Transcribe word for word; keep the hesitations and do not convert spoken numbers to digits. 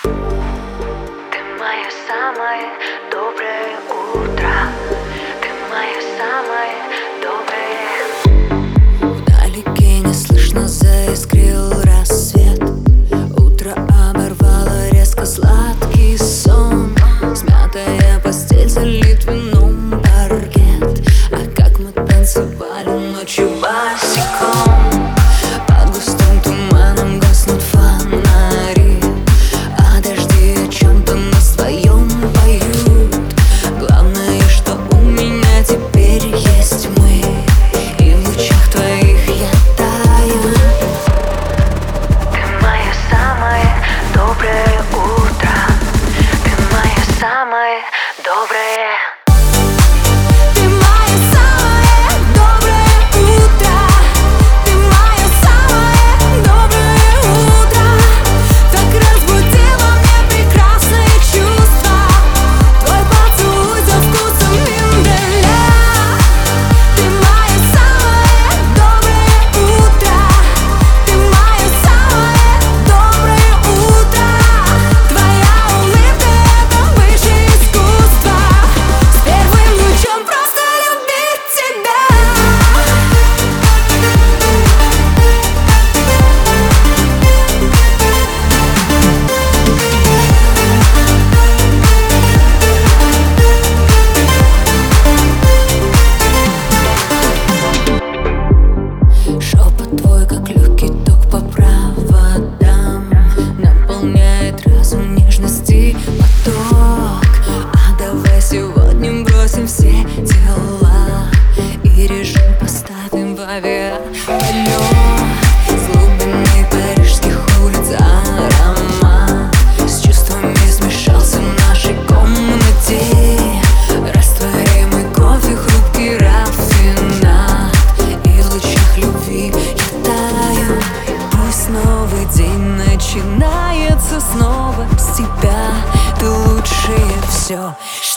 Ты мое самое доброе утро. Ты мое самое доброе. Вдалеке неслышно заискрил рассвет. Утро оборвало резко сладкий сон. Смятая постель залит вином паркет. А как мы танцевали ночью босиком. Под густым туманом гаснут фонари, а дожди о чем-то на своем поют. Главное, что у меня теперь есть мы, и в лучах твоих я таю. Ты мое самое доброе утро. Ты мое самое доброе. Твой, как легкий ток по проводам, наполняет разум нежности поток. А давай сегодня бросим все дела и режим поставим в авиаполет. С глубины парижских улиц аромат с чувствами смешался в нашей комнате. Растворимый кофе, хрупкий рафинад, и в лучах любви новый день начинается снова с тебя. Ты лучшее все.